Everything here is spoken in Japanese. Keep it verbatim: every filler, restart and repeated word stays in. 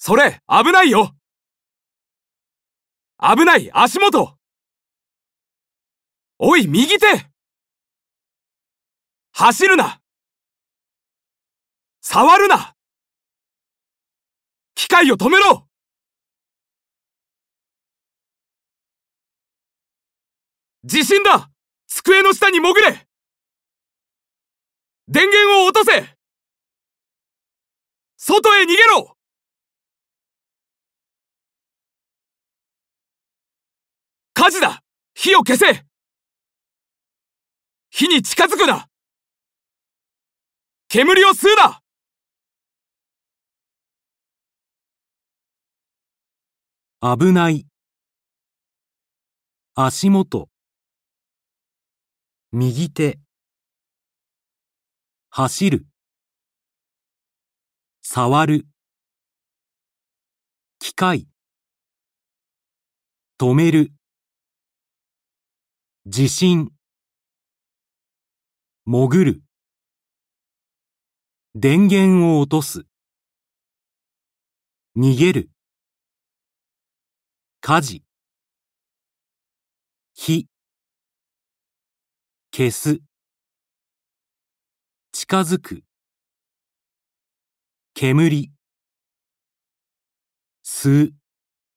それ、危ないよ。危ない、足元。おい、右手。走るな。触るな。機械を止めろ。地震だ。机の下に潜れ。電源を落とせ。外へ逃げろ。火事だ。火を消せ。火に近づくな。煙を吸うな。 危ない。足元。右手。走る。触る。機械。止める。地震。潜る。電源を落とす。逃げる。火事。火。消す。近づく。煙。吸う。